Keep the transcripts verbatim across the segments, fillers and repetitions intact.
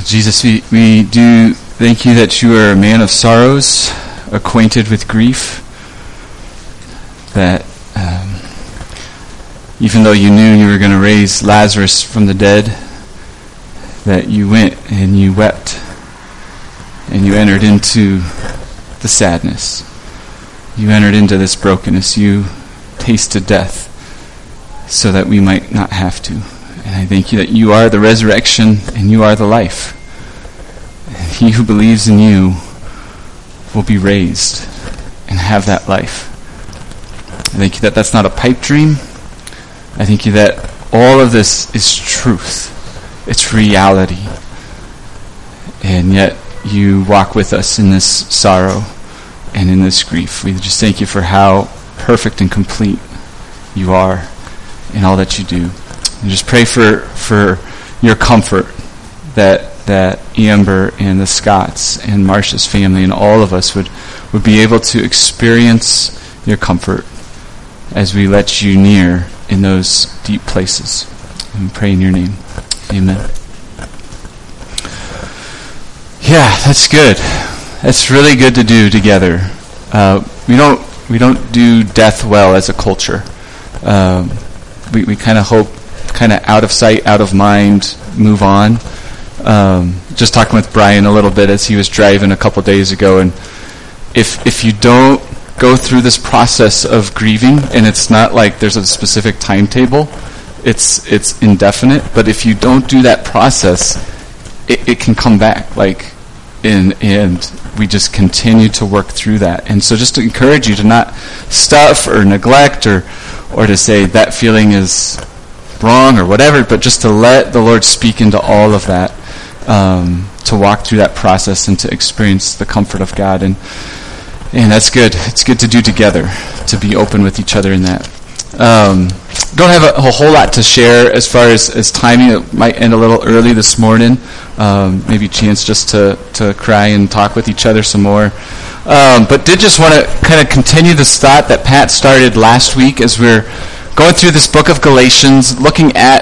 Jesus, we, we do thank you that you are a man of sorrows, acquainted with grief, that um, even though you knew you were going to raise Lazarus from the dead, that you went and you wept and you entered into the sadness. You entered into this brokenness. You tasted death so that we might not have to. And I thank you that you are the resurrection and you are the life. And he who believes in you will be raised and have that life. I thank you that that's not a pipe dream. I thank you that all of this is truth. It's reality. And yet you walk with us in this sorrow and in this grief. We just thank you for how perfect and complete you are in all that you do. And just pray for for your comfort that that Amber and the Scotts and Marcia's family and all of us would, would be able to experience your comfort as we let you near in those deep places. And we pray in your name. Amen. Yeah, that's good. That's really good to do together. Uh, we don't we don't do death well as a culture. Um, we we kind of hope, kind of out of sight, out of mind, move on. Um, just talking with Brian a little bit as he was driving a couple days ago, and if if you don't go through this process of grieving, and it's not like there's a specific timetable, it's it's indefinite. But if you don't do that process, it, it can come back. Like, and and we just continue to work through that. And so, just to encourage you to not stuff or neglect or or to say that feeling is wrong or whatever, but just to let the Lord speak into all of that, um, to walk through that process and to experience the comfort of God. And and that's good. It's good to do together, to be open with each other in that. Um, don't have a, a whole lot to share as far as, as timing. It might end a little early this morning. Um, maybe a chance just to, to cry and talk with each other some more. Um, but did just want to kind of continue this thought that Pat started last week as we're going through this book of Galatians, looking at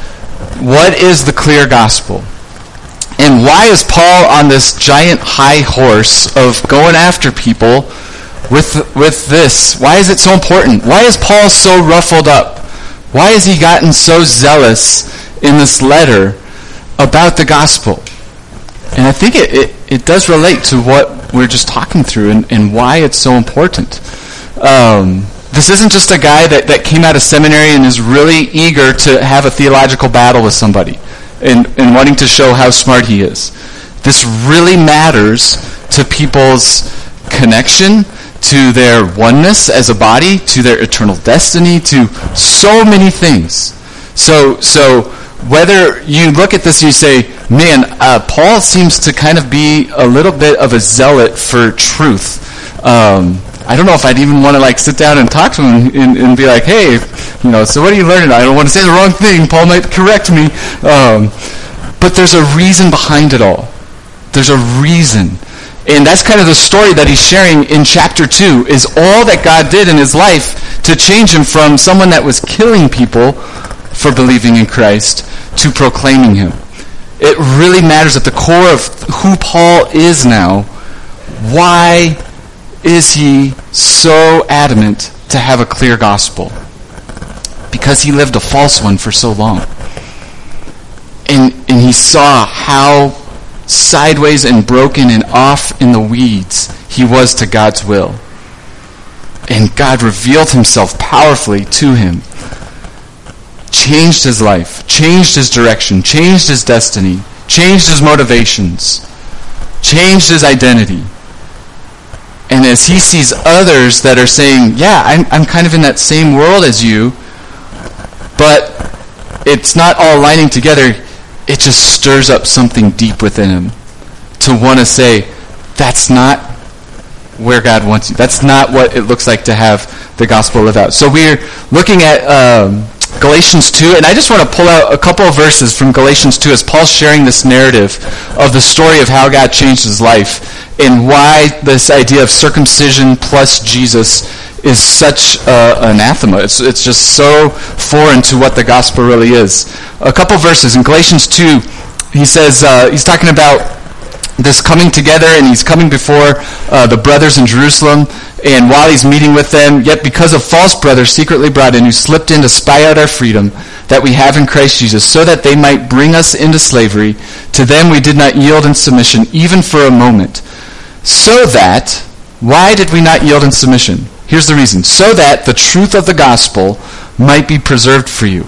what is the clear gospel. And why is Paul on this giant high horse of going after people with with this? Why is it so important? Why is Paul so ruffled up? Why has he gotten so zealous in this letter about the gospel? And I think it, it, it does relate to what we're just talking through and, and why it's so important. Um, this isn't just a guy that, that came out of seminary and is really eager to have a theological battle with somebody and, and wanting to show how smart he is. This really matters to people's connection, to their oneness as a body, to their eternal destiny, to so many things. So, so whether you look at this and you say, man, uh, Paul seems to kind of be a little bit of a zealot for truth. Um, I don't know if I'd even want to like sit down and talk to him and, and be like, hey, you know, so what are you learning? I don't want to say the wrong thing. Paul might correct me. Um, but there's a reason behind it all. There's a reason. And that's kind of the story that he's sharing in chapter two, is all that God did in his life to change him from someone that was killing people for believing in Christ to proclaiming him. It really matters at the core of who Paul is now. Why is he so adamant to have a clear gospel? Because he lived a false one for so long. And, and he saw how sideways and broken and off in the weeds he was to God's will. And God revealed himself powerfully to him. Changed his life, changed his direction, changed his destiny, changed his motivations, changed his identity. And as he sees others that are saying, yeah, I'm, I'm kind of in that same world as you, but it's not all lining together, it just stirs up something deep within him to want to say, that's not where God wants you. That's not what it looks like to have the gospel live out. So we're looking at um, Galatians two, and I just want to pull out a couple of verses from Galatians two as Paul's sharing this narrative of the story of how God changed his life and why this idea of circumcision plus Jesus is such uh, anathema. It's, it's just so foreign to what the gospel really is. A couple verses in Galatians two, he says, uh, he's talking about this coming together, and he's coming before uh, the brothers in Jerusalem, and while he's meeting with them, yet because of false brothers secretly brought in, who slipped in to spy out our freedom that we have in Christ Jesus, so that they might bring us into slavery, to them we did not yield in submission, even for a moment. So that, why did we not yield in submission? Here's the reason. So that the truth of the gospel might be preserved for you.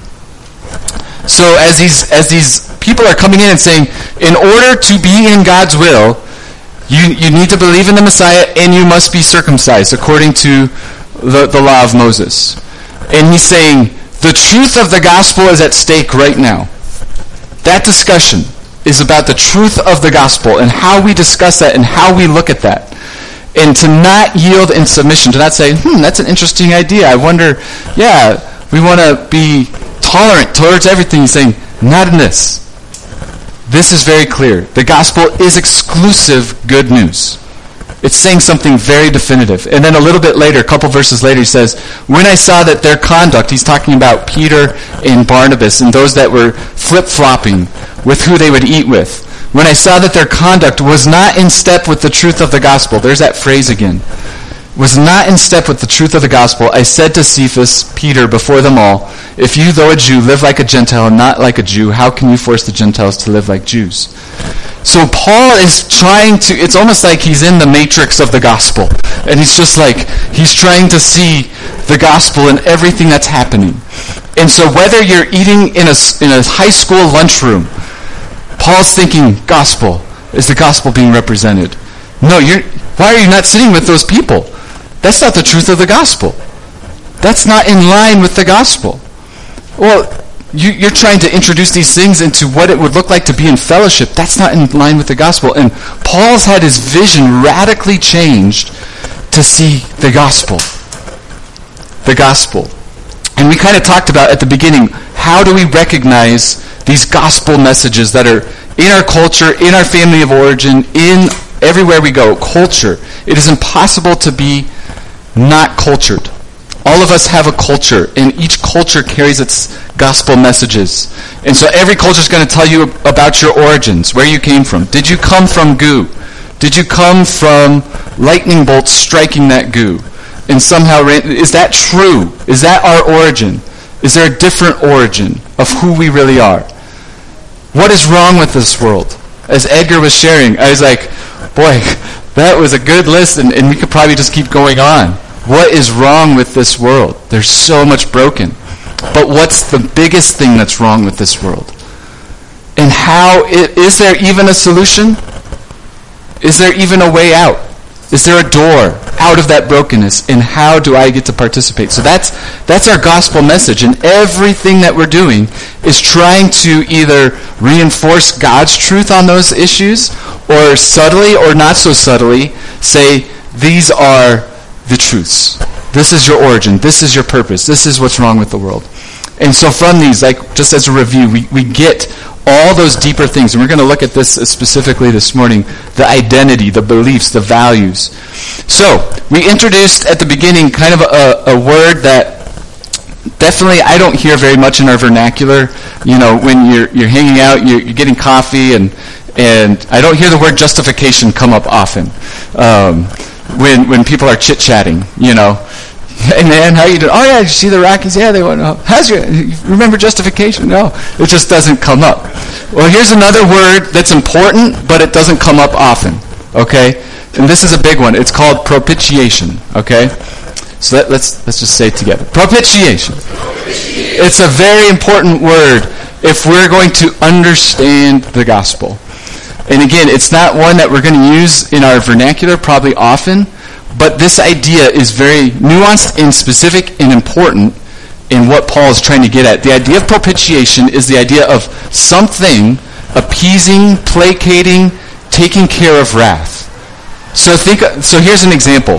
So as these as these people are coming in and saying, in order to be in God's will, you, you need to believe in the Messiah and you must be circumcised according to the, the law of Moses. And he's saying, the truth of the gospel is at stake right now. That discussion is about the truth of the gospel and how we discuss that and how we look at that. And to not yield in submission, to not say, hmm, that's an interesting idea. I wonder, yeah, we want to be tolerant towards everything. He's saying, not in this. This is very clear. The gospel is exclusive good news. It's saying something very definitive. And then a little bit later, a couple verses later, he says, when I saw that their conduct, he's talking about Peter and Barnabas and those that were flip-flopping with who they would eat with. When I saw that their conduct was not in step with the truth of the gospel, there's that phrase again, was not in step with the truth of the gospel, I said to Cephas, Peter, before them all, if you, though a Jew, live like a Gentile and not like a Jew, how can you force the Gentiles to live like Jews? So Paul is trying to, it's almost like he's in the matrix of the gospel. And he's just like, he's trying to see the gospel in everything that's happening. And so whether you're eating in a, in a high school lunchroom, Paul's thinking, gospel, is the gospel being represented? No, you're, why are you not sitting with those people? That's not the truth of the gospel. That's not in line with the gospel. Well, you, you're trying to introduce these things into what it would look like to be in fellowship. That's not in line with the gospel. And Paul's had his vision radically changed to see the gospel. The gospel. And we kind of talked about at the beginning, how do we recognize these gospel messages that are in our culture, in our family of origin, in everywhere we go, culture. It is impossible to be not cultured. All of us have a culture, and each culture carries its gospel messages. And so every culture is going to tell you about your origins, where you came from. Did you come from goo? Did you come from lightning bolts striking that goo? And somehow, is that true? Is that our origin? Is there a different origin of who we really are? What is wrong with this world? As Edgar was sharing, I was like, boy, that was a good list, and, and we could probably just keep going on. What is wrong with this world? There's so much broken. But what's the biggest thing that's wrong with this world? And how, is there even a solution? Is there even a way out? Is there a door out of that brokenness? And how do I get to participate? So that's that's our gospel message. And everything that we're doing is trying to either reinforce God's truth on those issues, or subtly or not so subtly say, these are the truths. This is your origin. This is your purpose. This is what's wrong with the world. And so from these, like just as a review, we, we get all those deeper things. And we're going to look at this specifically this morning, the identity, the beliefs, the values. So we introduced at the beginning kind of a, a word that definitely I don't hear very much in our vernacular. You know, when you're you're hanging out, you're, you're getting coffee, and and I don't hear the word justification come up often. Um, when when people are chit-chatting, you know. Hey man, how you doing? Oh yeah, did you see the Rockies? Yeah, they went up. How's your, remember justification? No, it just doesn't come up. Well, here's another word that's important, but it doesn't come up often, okay? And this is a big one. It's called propitiation, okay? So let, let's let's just say it together. Propitiation. Propitiation. It's a very important word if we're going to understand the gospel. And again, it's not one that we're going to use in our vernacular probably often, but this idea is very nuanced and specific and important in what Paul is trying to get at. The idea of propitiation is the idea of something appeasing, placating, taking care of wrath. So think. So here's an example.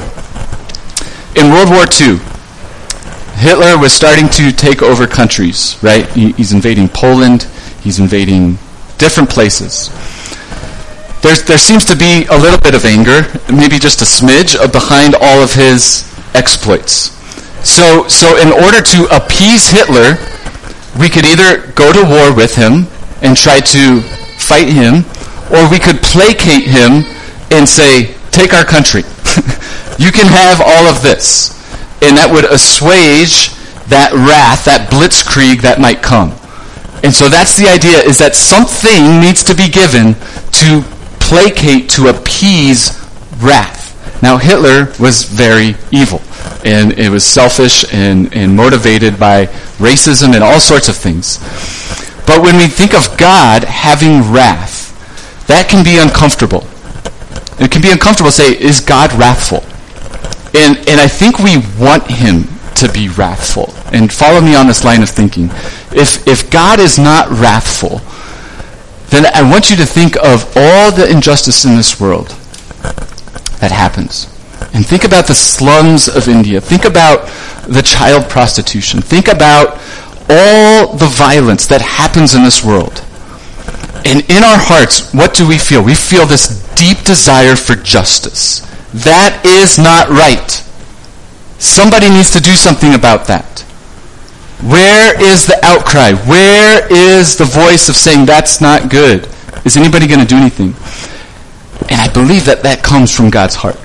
In World War Two, Hitler was starting to take over countries, right? He, he's invading Poland. He's invading different places. There's, there seems to be a little bit of anger, maybe just a smidge, of behind all of his exploits. So, so in order to appease Hitler, we could either go to war with him and try to fight him, or we could placate him and say, take our country. You can have all of this. And that would assuage that wrath, that blitzkrieg that might come. And so that's the idea, is that something needs to be given to placate, to appease wrath. Now, Hitler was very evil, and it was selfish and, and motivated by racism and all sorts of things. But when we think of God having wrath, that can be uncomfortable. It can be uncomfortable to say, is God wrathful? And, and I think we want him to be wrathful. And follow me on this line of thinking. If, if God is not wrathful, then I want you to think of all the injustice in this world that happens. And think about the slums of India. Think about the child prostitution. Think about all the violence that happens in this world. And in our hearts, what do we feel? We feel this deep desire for justice. That is not right. Somebody needs to do something about that. Where is the outcry? Where is the voice of saying that's not good? Is anybody going to do anything? And I believe that that comes from God's heart.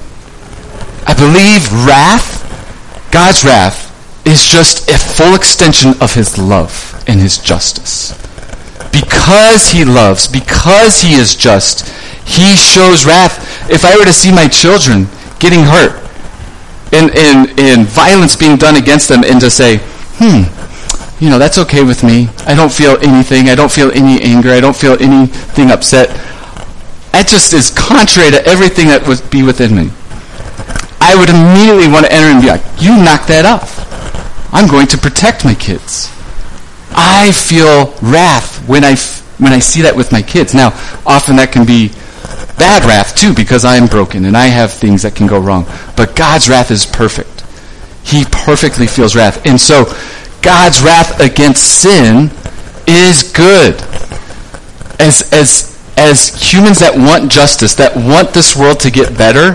I believe wrath, God's wrath, is just a full extension of his love and his justice. Because he loves, because he is just, he shows wrath. If I were to see my children getting hurt and, and, and violence being done against them, and to say, hmm, you know, that's okay with me. I don't feel anything. I don't feel any anger. I don't feel anything upset. That just is contrary to everything that would be within me. I would immediately want to enter and be like, you knock that off. I'm going to protect my kids. I feel wrath when I, f- when I see that with my kids. Now, often that can be bad wrath too, because I am broken and I have things that can go wrong. But God's wrath is perfect. He perfectly feels wrath. And so God's wrath against sin is good. As, as, as humans that want justice, that want this world to get better,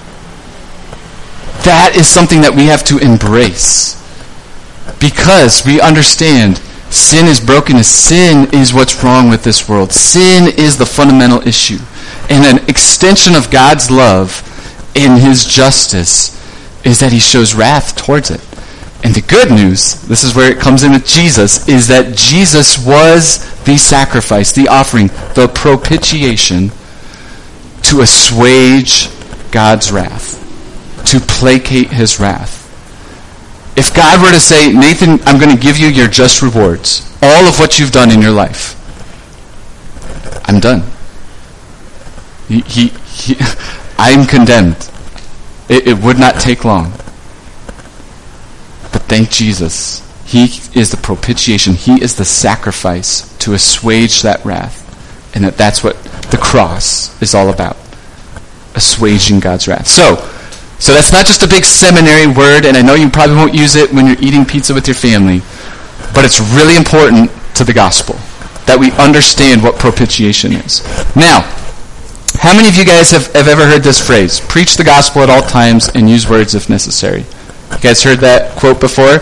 that is something that we have to embrace. Because we understand sin is brokenness. Sin is what's wrong with this world. Sin is the fundamental issue. And an extension of God's love in his justice is that he shows wrath towards it. And the good news, this is where it comes in with Jesus, is that Jesus was the sacrifice, the offering, the propitiation to assuage God's wrath, to placate his wrath. If God were to say, Nathan, I'm going to give you your just rewards, all of what you've done in your life, I'm done. He, he, he, I'm condemned. It, it would not take long. But thank Jesus. He is the propitiation. He is the sacrifice to assuage that wrath. And that that's what the cross is all about. Assuaging God's wrath. So, So that's not just a big seminary word, and I know you probably won't use it when you're eating pizza with your family, but it's really important to the gospel that we understand what propitiation is. Now, how many of you guys have, have ever heard this phrase? Preach the gospel at all times and use words if necessary. You guys heard that quote before?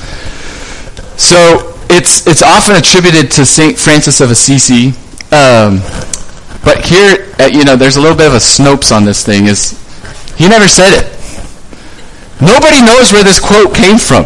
So it's it's often attributed to Saint Francis of Assisi, um, but here, uh, you know, there's a little bit of a Snopes on this thing. Is he never said it. Nobody knows where this quote came from.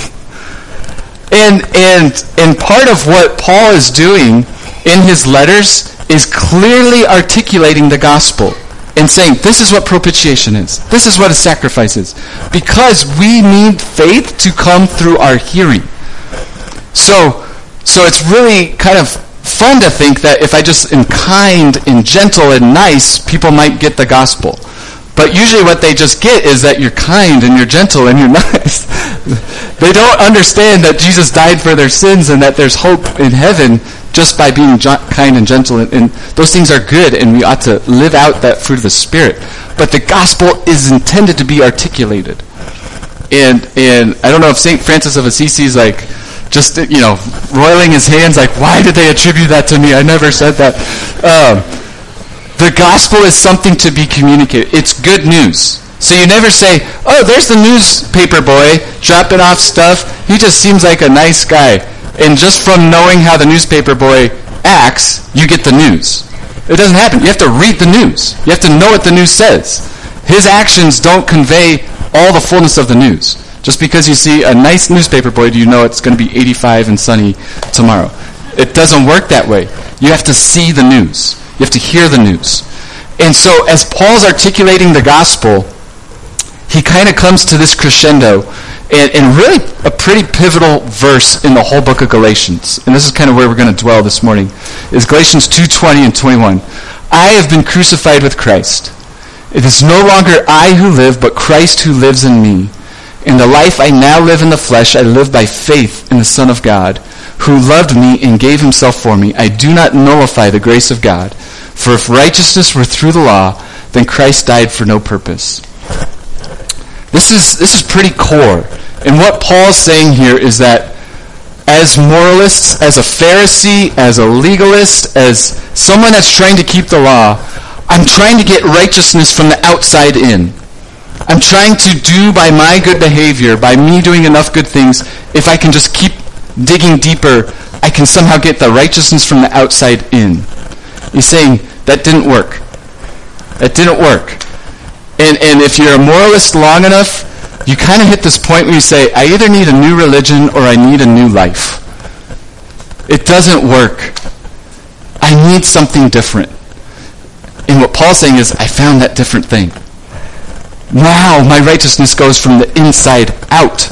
And and and part of what Paul is doing in his letters is clearly articulating the gospel and saying, this is what propitiation is. This is what a sacrifice is. Because we need faith to come through our hearing. So, so it's really kind of fun to think that if I just am kind and gentle and nice, people might get the gospel. But usually what they just get is that you're kind and you're gentle and you're nice. They don't understand that Jesus died for their sins and that there's hope in heaven just by being kind and gentle. And, and those things are good, and we ought to live out that fruit of the Spirit. But the gospel is intended to be articulated. And and I don't know if Saint Francis of Assisi is like, just, you know, roiling his hands like, why did they attribute that to me? I never said that. Um, the gospel is something to be communicated. It's good news. So you never say, oh, there's the newspaper boy dropping off stuff. He just seems like a nice guy. And just from knowing how the newspaper boy acts, you get the news. It doesn't happen. You have to read the news. You have to know what the news says. His actions don't convey all the fullness of the news. Just because you see a nice newspaper boy, do you know it's going to be eighty-five and sunny tomorrow? It doesn't work that way. You have to see the news. You have to hear the news. And so as Paul's articulating the gospel, he kind of comes to this crescendo, and, and really a pretty pivotal verse in the whole book of Galatians. And this is kind of where we're going to dwell this morning, is Galatians two twenty and twenty-one. I have been crucified with Christ. It is no longer I who live, but Christ who lives in me. In the life I now live in the flesh, I live by faith in the Son of God, who loved me and gave himself for me. I do not nullify the grace of God. For if righteousness were through the law, then Christ died for no purpose. This is this is pretty core. And what Paul's saying here is that as moralists, as a Pharisee, as a legalist, as someone that's trying to keep the law, I'm trying to get righteousness from the outside in. I'm trying to do by my good behavior, by me doing enough good things, if I can just keep digging deeper, I can somehow get the righteousness from the outside in. He's saying, that didn't work. That didn't work. And and if you're a moralist long enough, you kind of hit this point where you say, I either need a new religion or I need a new life. It doesn't work. I need something different. And what Paul's saying is, I found that different thing. Now my righteousness goes from the inside out.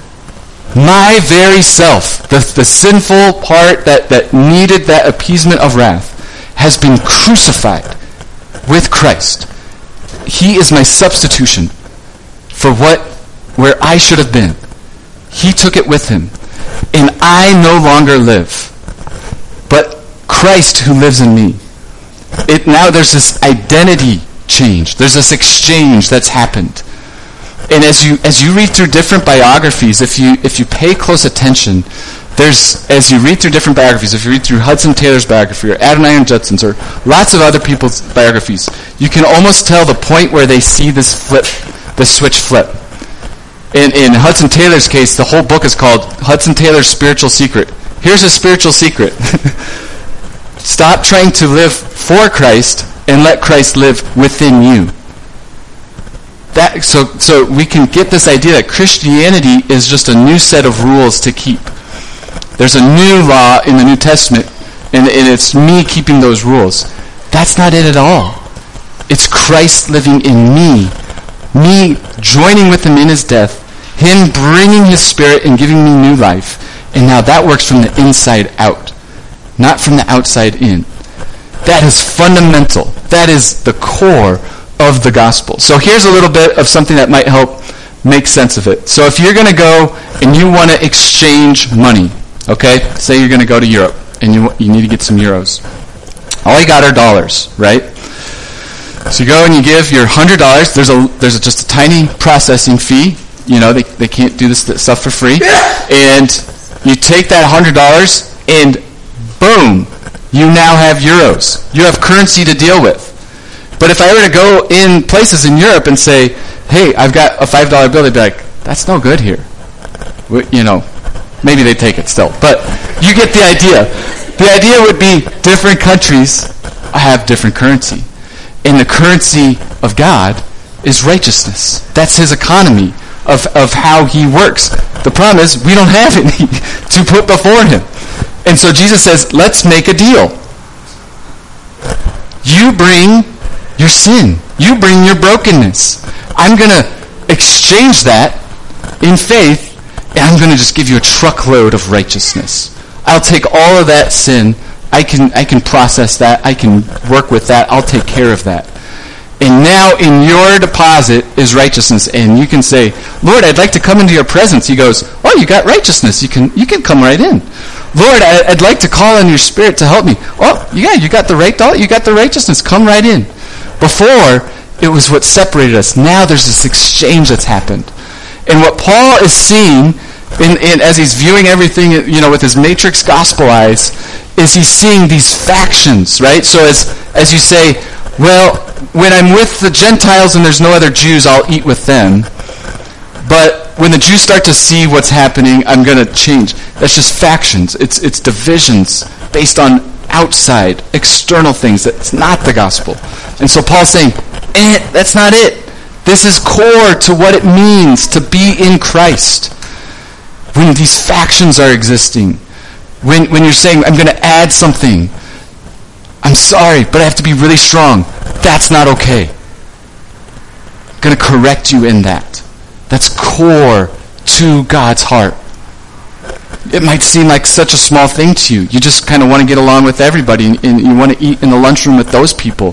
My very self, the, the sinful part that, that needed that appeasement of wrath, has been crucified with Christ. He is my substitution for what, where I should have been. He took it with him. And I no longer live, but Christ who lives in me. It, now there's this identity change. There's this exchange that's happened. And as you as you read through different biographies, if you if you pay close attention, there's as you read through different biographies, if you read through Hudson Taylor's biography or Adoniram Judson's or lots of other people's biographies, you can almost tell the point where they see this flip, this switch flip. In in Hudson Taylor's case, the whole book is called Hudson Taylor's Spiritual Secret. Here's a spiritual secret. Stop trying to live for Christ and let Christ live within you. That, so, so we can get this idea that Christianity is just a new set of rules to keep. There's a new law in the New Testament, and, and it's me keeping those rules. That's not it at all. It's Christ living in me, me joining with him in his death, him bringing his Spirit and giving me new life. And now that works from the inside out, not from the outside in. That is fundamental. That is the core of the gospel. So here's a little bit of something that might help make sense of it. So if you're going to go and you want to exchange money, okay, say you're going to go to Europe and you you need to get some euros. All you got are dollars, right? So you go and you give your one hundred dollars. There's a there's a, just a tiny processing fee. You know, they they can't do this stuff for free. And you take that one hundred dollars and boom, you now have euros. You have currency to deal with. But if I were to go in places in Europe and say, hey, I've got a five dollar bill, they'd be like, that's no good here. You know, maybe they'd take it still. But you get the idea. The idea would be different countries have different currency. And the currency of God is righteousness. That's his economy of, of how he works. The problem is we don't have any to put before him. And so Jesus says, let's make a deal. You bring your sin. You bring your brokenness. I'm going to exchange that in faith, and I'm going to just give you a truckload of righteousness. I'll take all of that sin. I can I can process that. I can work with that. I'll take care of that. And now in your deposit is righteousness. And you can say, Lord, I'd like to come into your presence. He goes, oh, you got righteousness. You can you can come right in. Lord, I'd like to call on your Spirit to help me. Oh, yeah, you got the right you got the righteousness. Come right in. Before, it was what separated us. Now there's this exchange that's happened. And what Paul is seeing, in, in, as he's viewing everything, you know, with his matrix gospel eyes, is he's seeing these factions, right? So as as you say, well, when I'm with the Gentiles and there's no other Jews, I'll eat with them. But when the Jews start to see what's happening, I'm going to change. That's just factions. It's it's divisions based on outside, external things. That's not the gospel. And so Paul's saying, eh, that's not it. This is core to what it means to be in Christ. When these factions are existing, when, when you're saying, I'm going to add something, I'm sorry, but I have to be really strong. That's not okay. I'm going to correct you in that. That's core to God's heart. It might seem like such a small thing to you. You just kind of want to get along with everybody, and, and you want to eat in the lunchroom with those people.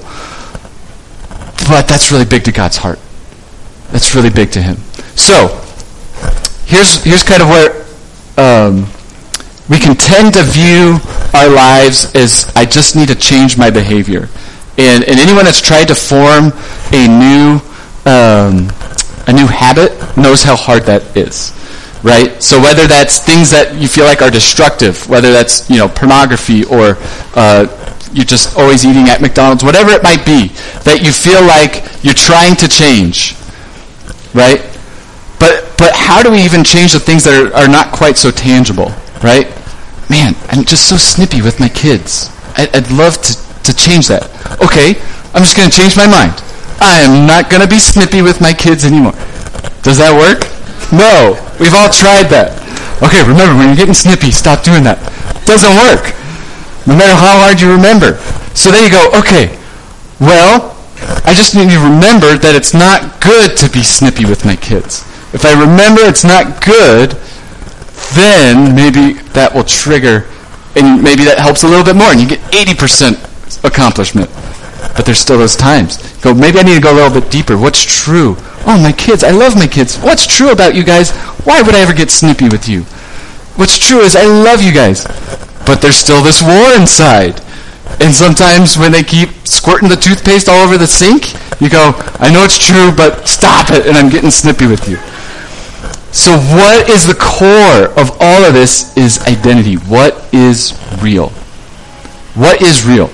But that's really big to God's heart. That's really big to him. So, here's here's kind of where um, we can tend to view our lives as, I just need to change my behavior. And, and anyone that's tried to form a new um, a new habit knows how hard that is. Right? So whether that's things that you feel like are destructive, whether that's, you know, pornography, or uh, you're just always eating at McDonald's, whatever it might be, that you feel like you're trying to change, right? But but how do we even change the things that are, are not quite so tangible, right? Man, I'm just so snippy with my kids. I, I'd love to, to change that. Okay, I'm just going to change my mind. I am not going to be snippy with my kids anymore. Does that work? No. We've all tried that. Okay, remember, when you're getting snippy, stop doing that. Doesn't work. No matter how hard you remember. So then you go, okay, well, I just need to remember that it's not good to be snippy with my kids. If I remember it's not good, then maybe that will trigger, and maybe that helps a little bit more, and you get eighty percent accomplishment. But there's still those times. Go, maybe I need to go a little bit deeper. What's true? Oh, my kids. I love my kids. What's true about you guys? Why would I ever get snippy with you? What's true is I love you guys. But there's still this war inside. And sometimes when they keep squirting the toothpaste all over the sink, you go, I know it's true, but stop it, and I'm getting snippy with you. So what is the core of all of this is identity. What is real? What is real?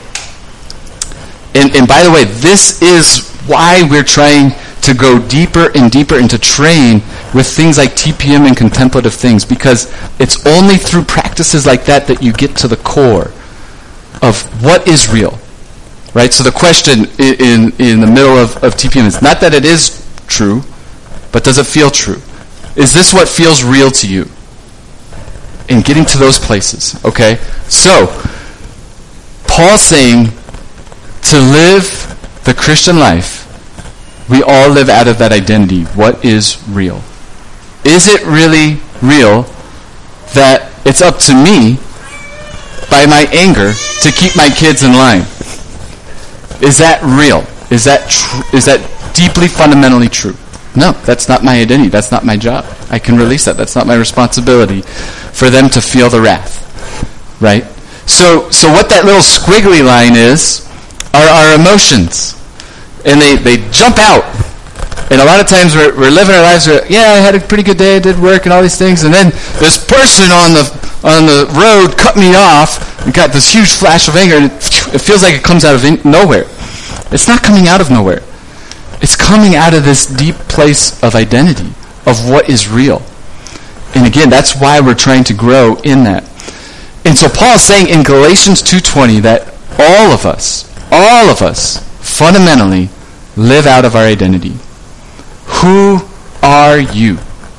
And, and by the way, this is why we're trying to go deeper and deeper and to train with things like T P M and contemplative things, because it's only through practices like that that you get to the core of what is real, right? So the question in, in, in the middle of, of T P M is not that it is true, but does it feel true? Is this what feels real to you? And getting to those places, okay? So, Paul's saying, to live the Christian life, we all live out of that identity. What is real? Is it really real that it's up to me, by my anger, to keep my kids in line? Is that real? Is that tr- is that deeply, fundamentally true? No, that's not my identity. That's not my job. I can release that. That's not my responsibility for them to feel the wrath. Right? So, so what that little squiggly line is are our emotions. And they, they jump out. And a lot of times we're, we're living our lives, we're, yeah, I had a pretty good day, I did work and all these things, and then this person on the on the road cut me off and got this huge flash of anger, and it, it feels like it comes out of in, nowhere. It's not coming out of nowhere. It's coming out of this deep place of identity, of what is real. And again, that's why we're trying to grow in that. And so Paul's saying in Galatians two twenty that all of us, all of us, fundamentally live out of our identity. Who are you?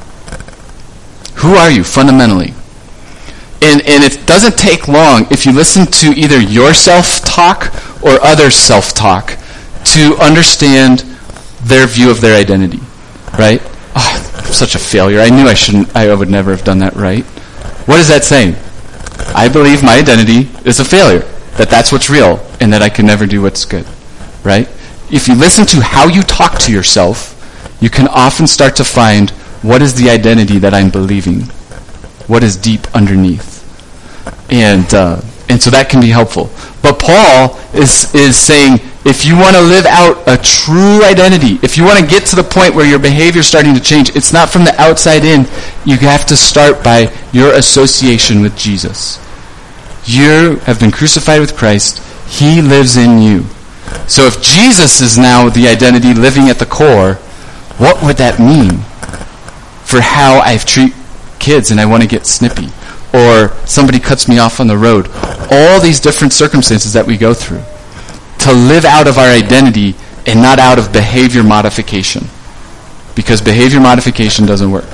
Who are you, fundamentally? And, and it doesn't take long if you listen to either your self-talk or other self-talk to understand their view of their identity, right? Oh, I'm such a failure. I knew I shouldn't, I would never have done that right. What is that saying? I believe my identity is a failure, that that's what's real, and that I can never do what's good, right? If you listen to how you talk to yourself, you can often start to find what is the identity that I'm believing, what is deep underneath, and uh, and so that can be helpful. But Paul is is saying, if you want to live out a true identity, if you want to get to the point where your behavior is starting to change, it's not from the outside in. You have to start by your association with Jesus. You have been crucified with Christ. He lives in you. So if Jesus is now the identity living at the core, what would that mean for how I treat kids and I want to get snippy? Or somebody cuts me off on the road. all these different circumstances that we go through to live out of our identity and not out of behavior modification. Because behavior modification doesn't work.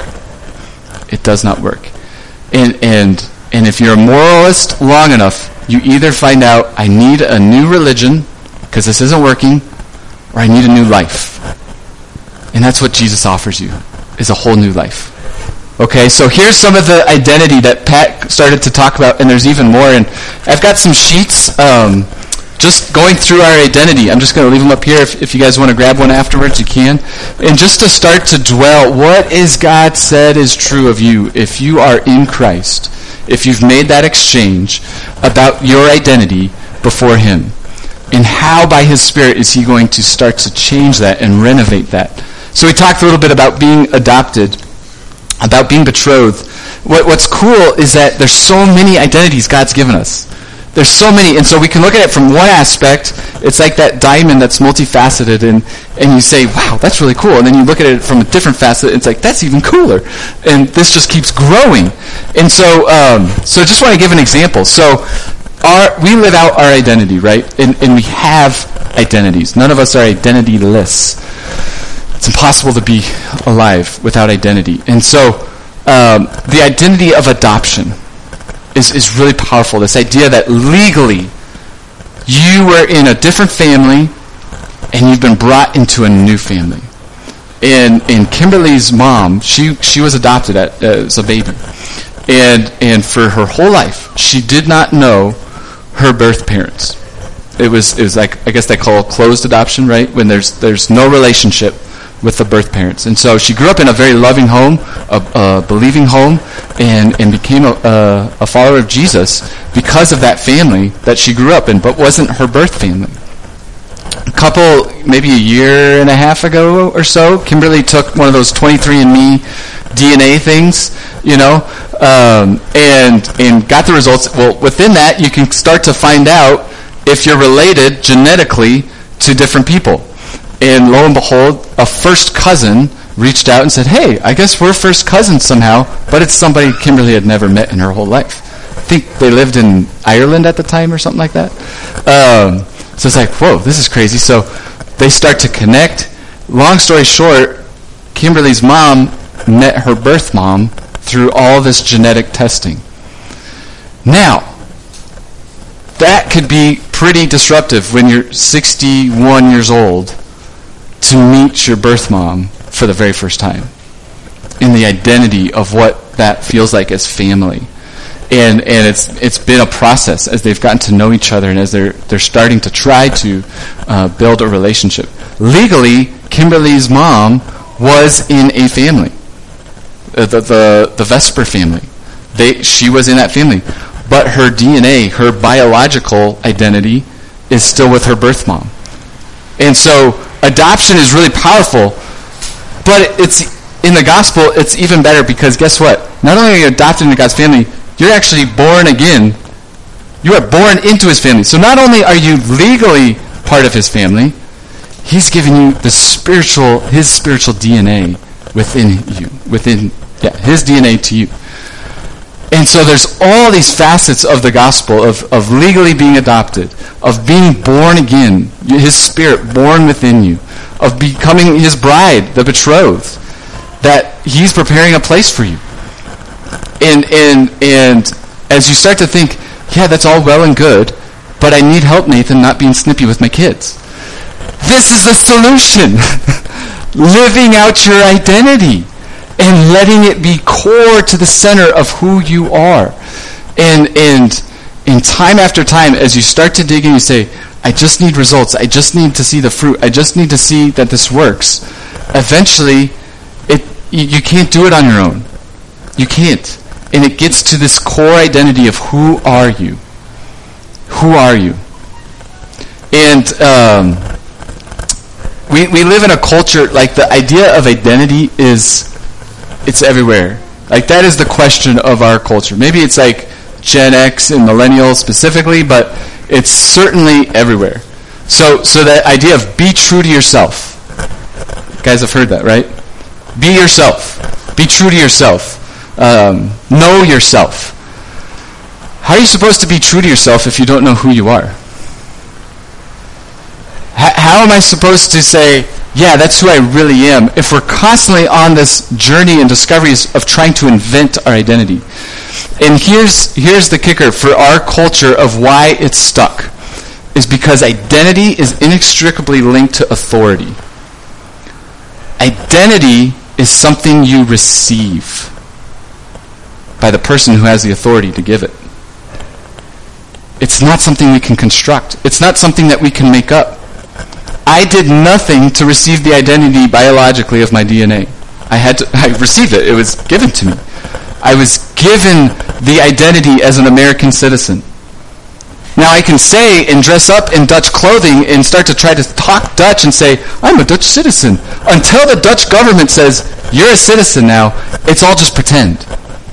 It does not work. And and and if you're a moralist long enough, you either find out, I need a new religion because this isn't working, or I need a new life. And that's what Jesus offers you, is a whole new life. Okay, so here's some of the identity that Pat started to talk about, and there's even more. And I've got some sheets um, just going through our identity. I'm just going to leave them up here. If, if you guys want to grab one afterwards, you can. And just to start to dwell, what is God said is true of you if you are in Christ, if you've made that exchange about your identity before Him. And how by His Spirit is He going to start to change that and renovate that. So we talked a little bit about being adopted, about being betrothed. What, what's cool is that there's so many identities God's given us. There's so many, and so we can look at it from one aspect. It's like that diamond that's multifaceted, and, and you say, wow, that's really cool. And then you look at it from a different facet, and it's like, that's even cooler. And this just keeps growing. And so um, so I just want to give an example. So our, we live out our identity, right? And, and we have identities. None of us are identityless. It's impossible to be alive without identity. And so um, the identity of adoption is, is really powerful. This idea that legally you were in a different family and you've been brought into a new family. And, and Kimberly's mom, she, she was adopted at, uh, as a baby. And, and for her whole life, she did not know her birth parents. It was, it was like, I guess they call it closed adoption, right? When there's, there's no relationship with the birth parents. And so she grew up in a very loving home, a, a believing home, and, and became a, a, a follower of Jesus because of that family that she grew up in, but wasn't her birth family. A couple, maybe a year and a half ago or so, Kimberly took one of those twenty-three and me D N A things, you know, um, and and got the results. Well, within that, you can start to find out if you're related genetically to different people. And lo and behold, a first cousin reached out and said, hey, I guess we're first cousins somehow, but it's somebody Kimberly had never met in her whole life. I think they lived in Ireland at the time or something like that. Um, so it's like, whoa, this is crazy. So they start to connect. Long story short, Kimberly's mom met her birth mom through all this genetic testing. Now, that could be pretty disruptive when you're sixty-one years old to meet your birth mom for the very first time in the identity of what that feels like as family. And and it's it's been a process as they've gotten to know each other and as they're they're starting to try to uh, build a relationship. Legally, Kimberly's mom was in a family, uh, the, the the Vesper family. They she was in that family, but her D N A, her biological identity, is still with her birth mom. And so adoption is really powerful, but it's in the gospel. It's even better because guess what? Not only are you adopted into God's family, you're actually born again. You are born into His family. So not only are you legally part of His family, He's given you the spiritual, His spiritual D N A within you, within yeah, His D N A to you. And so there's all these facets of the gospel of, of legally being adopted, of being born again, His Spirit born within you, of becoming His bride, the betrothed, that He's preparing a place for you. And and and as you start to think, yeah, that's all well and good, but I need help, Nathan, not being snippy with my kids. This is the solution. Living out your identity and letting it be core to the center of who you are. And and in time after time, as you start to dig in, you say, I just need results. I just need to see the fruit. I just need to see that this works. Eventually, it you, you can't do it on your own. You can't. And it gets to this core identity of who are you? Who are you? And um, we we live in a culture, like the idea of identity is, it's everywhere. Like that is the question of our culture. Maybe it's like Gen X and millennials specifically, but it's certainly everywhere. So so that idea of be true to yourself. You guys have heard that, right? Be yourself. Be true to yourself. Um, know yourself. How are you supposed to be true to yourself if you don't know who you are? H- how am I supposed to say, yeah, that's who I really am, if we're constantly on this journey and discoveries of trying to invent our identity? And here's here's the kicker for our culture of why it's stuck, is because identity is inextricably linked to authority. Identity is something you receive by the person who has the authority to give it. It's not something we can construct. It's not something that we can make up. I did nothing to receive the identity biologically of my D N A. I had to, I received it. It was given to me. I was given the identity as an American citizen. Now I can say and dress up in Dutch clothing and start to try to talk Dutch and say, I'm a Dutch citizen. Until the Dutch government says, you're a citizen now, it's all just pretend.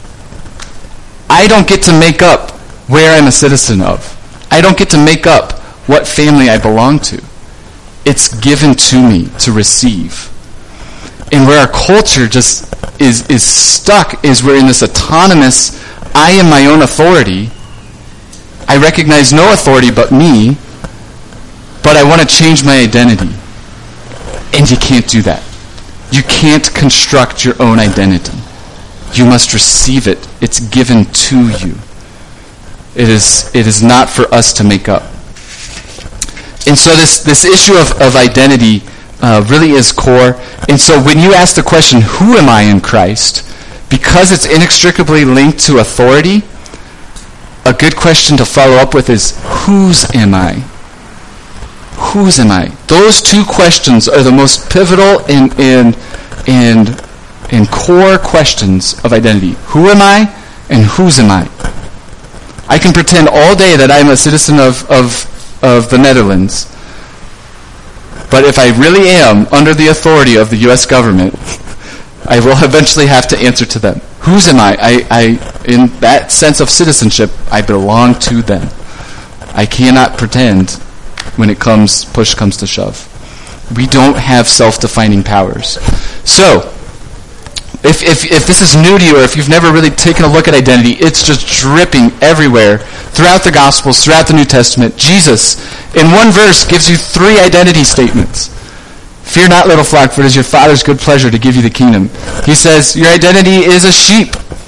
I don't get to make up where I'm a citizen of. I don't get to make up what family I belong to. It's given to me to receive. And where our culture just is is stuck is we're in this autonomous, I am my own authority. I recognize no authority but me, but I want to change my identity. And you can't do that. You can't construct your own identity. You must receive it. It's given to you. It is it is not for us to make up. And so this, this issue of, of identity uh, really is core. And so when you ask the question, who am I in Christ? Because it's inextricably linked to authority, a good question to follow up with is, whose am I? Whose am I? Those two questions are the most pivotal and, and, and, and core questions of identity. Who am I and whose am I? I can pretend all day that I'm a citizen of, of, of the Netherlands, but if I really am under the authority of the U S government, I will eventually have to answer to them. Whose am I? I, I, in that sense of citizenship, I belong to them. I cannot pretend when it comes, push comes to shove. We don't have self-defining powers. So, If, if if this is new to you, or if you've never really taken a look at identity, it's just dripping everywhere throughout the Gospels, throughout the New Testament. Jesus, in one verse, gives you three identity statements. Fear not, little flock, for it is your Father's good pleasure to give you the kingdom. He says, your identity is a sheep.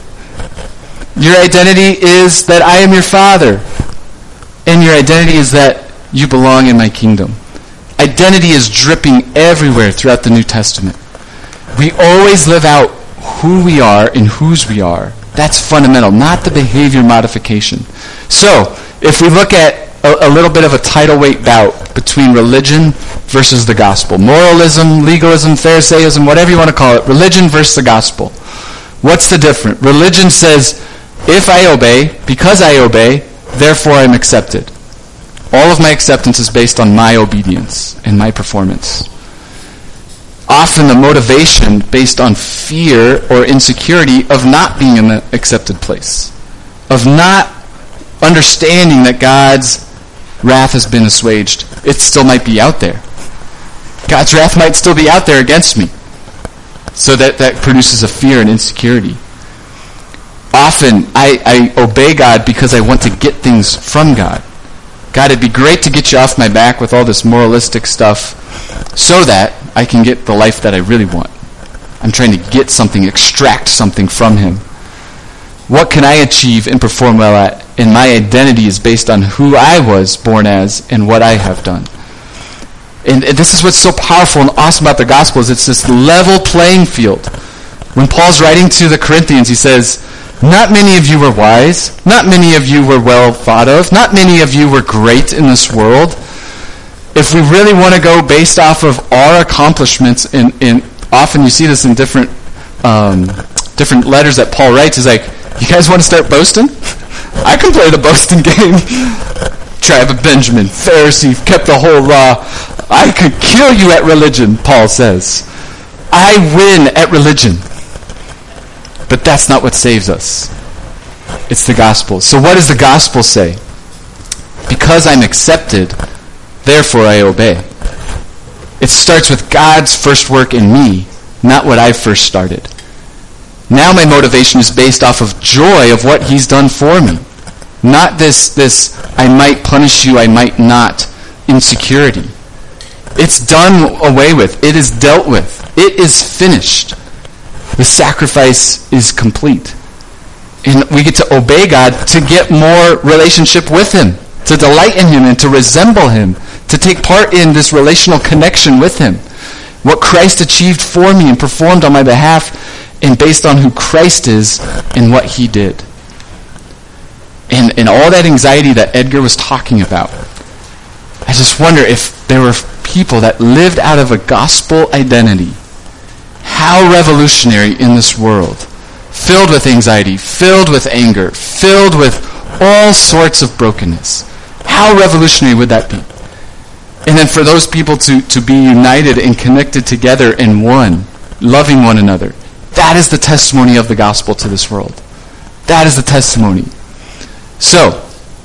Your identity is that I am your Father. And your identity is that you belong in my kingdom. Identity is dripping everywhere throughout the New Testament. We always live out who we are and whose we are. That's fundamental, not the behavior modification. So, if we look at a, a little bit of a tidal weight bout between religion versus the gospel, moralism, legalism, Pharisaism, whatever you want to call it, religion versus the gospel. What's the difference? Religion says, if I obey, because I obey, therefore I'm accepted. All of my acceptance is based on my obedience and my performance. Often the motivation based on fear or insecurity of not being in the accepted place, of not understanding that God's wrath has been assuaged. It still might be out there. God's wrath might still be out there against me. So that, that produces a fear and insecurity. Often I, I obey God because I want to get things from God. God, it'd be great to get you off my back with all this moralistic stuff so that I can get the life that I really want. I'm trying to get something, extract something from him. What can I achieve and perform well at? And my identity is based on who I was born as and what I have done. And, and this is what's so powerful and awesome about the gospel is it's this level playing field. When Paul's writing to the Corinthians, he says, not many of you were wise. Not many of you were well thought of. Not many of you were great in this world. If we really want to go based off of our accomplishments, and, and often you see this in different um, different letters that Paul writes, is like, you guys want to start boasting? I can play the boasting game. Tribe of Benjamin, Pharisee, kept the whole law. I could kill you at religion, Paul says. I win at religion. But that's not what saves us. It's the gospel. So what does the gospel say? Because I'm accepted, therefore I obey. It starts with God's first work in me, not what I first started. Now my motivation is based off of joy of what he's done for me, Not this, this I might punish you, I might not insecurity. It's done away with. It is dealt with. It is finished. The sacrifice is complete. And we get to obey God to get more relationship with him, to delight in him and to resemble him, to take part in this relational connection with him. What Christ achieved for me and performed on my behalf, and based on who Christ is and what he did. And, and all that anxiety that Edgar was talking about, I just wonder if there were people that lived out of a gospel identity. How revolutionary in this world. Filled with anxiety, filled with anger, filled with all sorts of brokenness. How revolutionary would that be? And then for those people to, to be united and connected together in one, loving one another. That is the testimony of the gospel to this world. That is the testimony. So,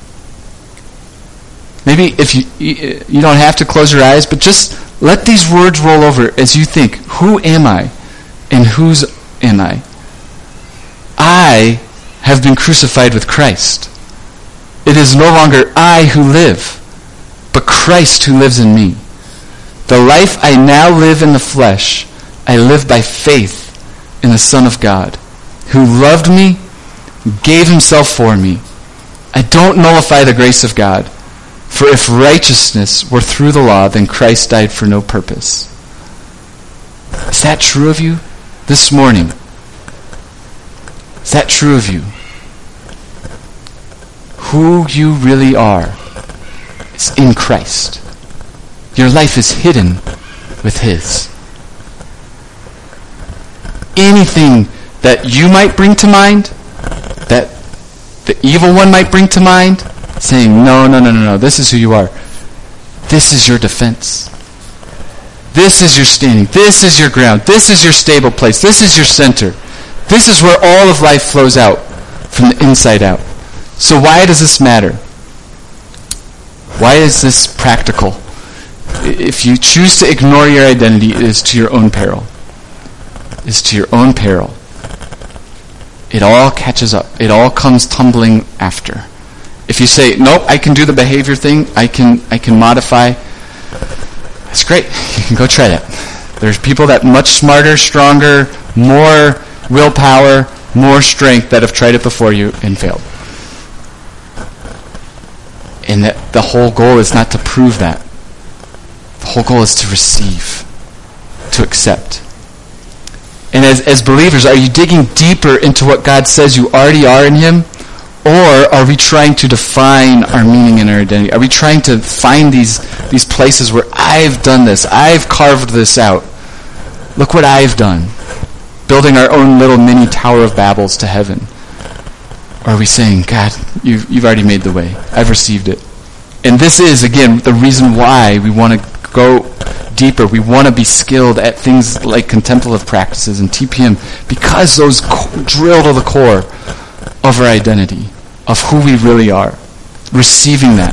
maybe if you you don't have to close your eyes, but just let these words roll over as you think, who am I and whose am I? I have been crucified with Christ. It is no longer I who live, but Christ who lives in me. The life I now live in the flesh, I live by faith in the Son of God, who loved me, gave himself for me. I don't nullify the grace of God, for if righteousness were through the law, then Christ died for no purpose. Is that true of you this morning? Is that true of you? Who you really are is in Christ. Your life is hidden with his. Anything that you might bring to mind, that the evil one might bring to mind, saying, no, no, no, no, no, this is who you are. This is your defense. This is your standing. This is your ground. This is your stable place. This is your center. This is where all of life flows out from the inside out. So why does this matter? Why is this practical? If you choose to ignore your identity, it is to your own peril. It is to your own peril. It all catches up. It all comes tumbling after. If you say, nope, I can do the behavior thing, I can I can modify, that's great. You can go try that. There's people that much smarter, stronger, more willpower, more strength that have tried it before you and failed. And that the whole goal is not to prove that. The whole goal is to receive, to accept. And as, as believers, are you digging deeper into what God says you already are in him? Or are we trying to define our meaning and our identity? Are we trying to find these, these places where I've done this, I've carved this out, look what I've done, building our own little mini Tower of Babels to heaven? Or are we saying, God, you've, you've already made the way. I've received it. And this is, again, the reason why we want to go deeper. We want to be skilled at things like contemplative practices and T P M, because those co- drill to the core of our identity, of who we really are. Receiving that.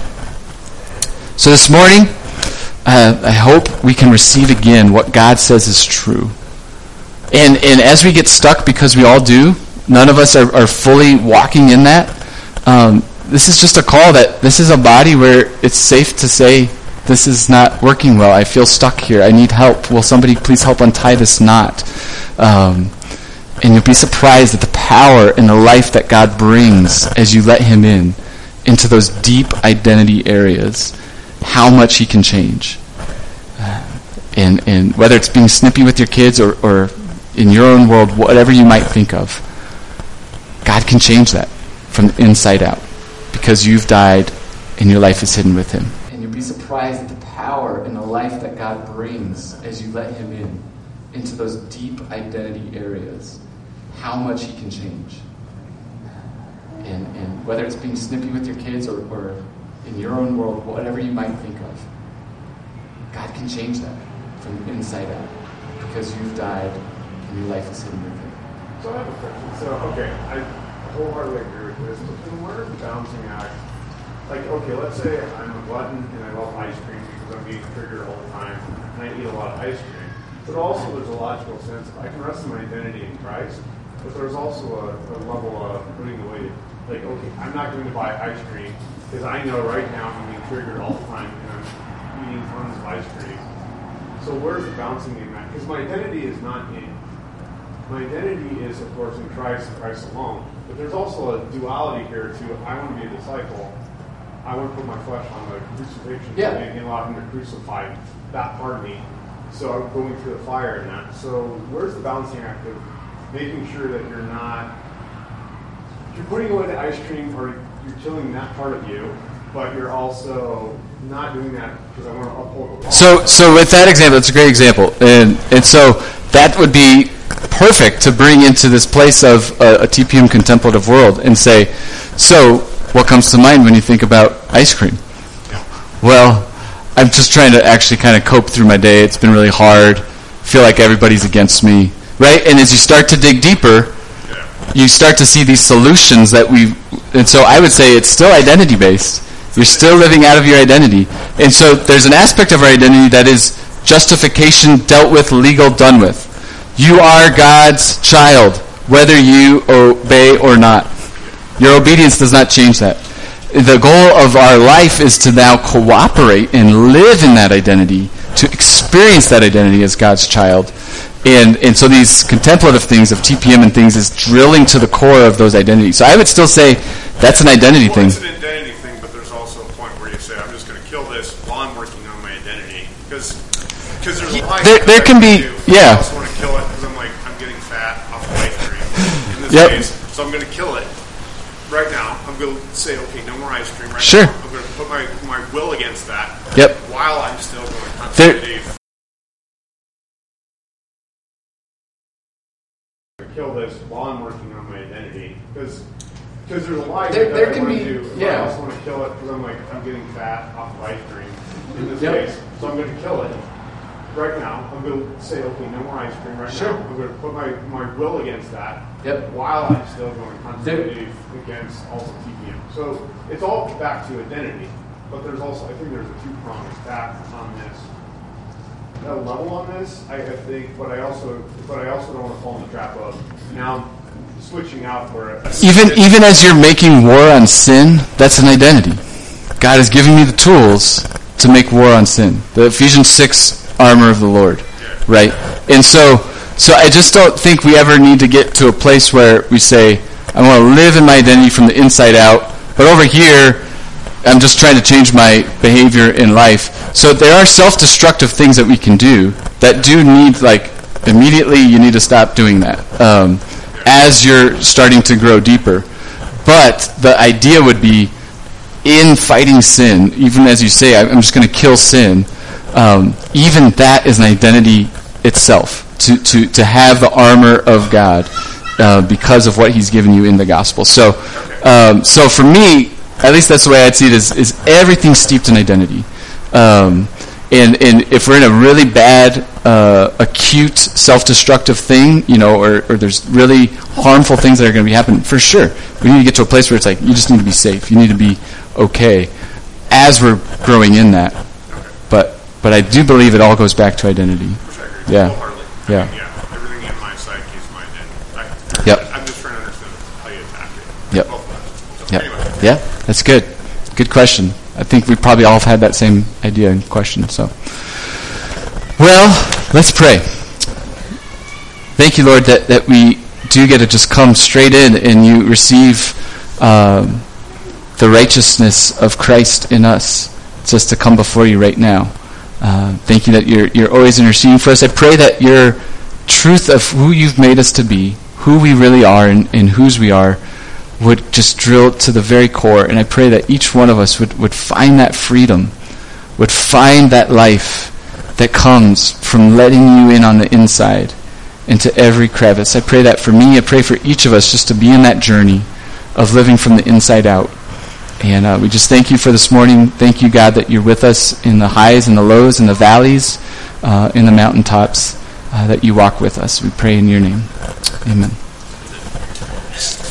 So this morning, uh, I hope we can receive again what God says is true. And and as we get stuck, because we all do, none of us are, are fully walking in that. Um, this is just a call that this is a body where it's safe to say, this is not working well. I feel stuck here. I need help. Will somebody please help untie this knot? Um, and you'll be surprised at the power and the life that God brings as you let him in into those deep identity areas, how much he can change. Uh, and, and whether it's being snippy with your kids or, or in your own world, whatever you might think of, God can change that from the inside out because you've died and your life is hidden with him. And you'll be surprised at the power and the life that God brings as you let him in into those deep identity areas, how much he can change. And, and whether it's being snippy with your kids or, or in your own world, whatever you might think of, God can change that from the inside out because you've died and your life is hidden with him. So I have a question. So, okay, I wholeheartedly agree with this, but then where is the balancing act? Like, okay, let's say I'm a glutton and I love ice cream because I'm being triggered all the time and I eat a lot of ice cream. But also there's a logical sense of I can rest in my identity in Christ, but there's also a, a level of putting away Like, okay, I'm not going to buy ice cream because I know right now I'm being triggered all the time and I'm eating tons of ice cream. So where's the balancing in that? Because my identity is not in. My identity is, of course, in Christ and Christ alone. But there's also a duality here too. I want to be a disciple. I want to put my flesh on the crucifixion yeah. and allow him to crucify that part of me. So I'm going through the fire in that. So where's the balancing act of making sure that you're not, you're putting away the ice cream or you're killing that part of you, but you're also not doing that because I want to uphold the law. So, so with that example, it's a great example, and and so that would be perfect to bring into this place of a, a T P M contemplative world and say, so what comes to mind when you think about ice cream? Well, I'm just trying to actually kind of cope through my day. It's been really hard. Feel like everybody's against me, right? And as you start to dig deeper, you start to see these solutions that we. And so I would say it's still identity based. You're still living out of your identity. And so there's an aspect of our identity that is justification, dealt with, legal, done with. You are God's child, whether you obey or not. Your obedience does not change that. The goal of our life is to now cooperate and live in that identity, to experience that identity as God's child. And and so these contemplative things of T P M and things is drilling to the core of those identities. So I would still say that's an identity well, thing. It's an identity thing, but there's also a point where you say, I'm just going to kill this while I'm working on my identity. Because there's a lot there, there can be, do. yeah. I also want to kill it because I'm like, I'm getting fat off of ice cream in this Yep. case. So I'm going to kill it. Right now, I'm going to say, okay, no more ice cream right sure. now. I'm going to put my, my will against that Yep. while I'm still going to There, kill this while I'm working on my identity because because there's a lie There- that there I can want be- to do. yeah. I also want to kill it because I'm like I'm getting fat off of ice cream in this Yep. case, so I'm going to kill it right now. I'm going to say, okay, no more ice cream right Sure. now. I'm going to put my, my will against that Yep. while I'm still going constantly against also T P M. So it's all back to identity, but there's also I think there's a two pronged attack on this. A level on this, I, I think, but I also, but I also don't want to fall in the trap of now switching out where even even as you're making war on sin, that's an identity. God is giving me the tools to make war on sin. The Ephesians six armor of the Lord, right? And so, so I just don't think we ever need to get to a place where we say, I want to live in my identity from the inside out, but over here, I'm just trying to change my behavior in life. So there are self-destructive things that we can do that do need, like, immediately you need to stop doing that um, as you're starting to grow deeper. But the idea would be in fighting sin, even as you say, I'm just going to kill sin, um, even that is an identity itself, to, to, to have the armor of God uh, because of what he's given you in the gospel. So, um, so for me, at least that's the way I'd see it, is, is everything steeped in identity. Um, and, and if we're in a really bad, uh, acute, self-destructive thing, you know, or, or there's really harmful things that are going to be happening, for sure, we need to get to a place where it's like, you just need to be safe. You need to be okay as we're growing in that. But but I do believe it all goes back to identity. Yeah. Yeah. I mean, yeah. Everything in my psyche is my identity. I, yep. I'm just trying to understand how you attack it. Yep. So yep. Anyway. Yeah, that's good. Good question. I think we probably all have had that same idea and question. So, well, let's pray. Thank you, Lord, that, that we do get to just come straight in and you receive um, the righteousness of Christ in us, just to come before you right now. Uh, thank you that you're you're always interceding for us. I pray that your truth of who you've made us to be, who we really are, and, and whose we are, would just drill to the very core. And I pray that each one of us would, would find that freedom, would find that life that comes from letting you in on the inside into every crevice. I pray that for me. I pray for each of us just to be in that journey of living from the inside out. And uh, we just thank you for this morning. Thank you, God, that you're with us in the highs and the lows and the valleys, uh, in the mountaintops, uh, that you walk with us. We pray in your name. Amen.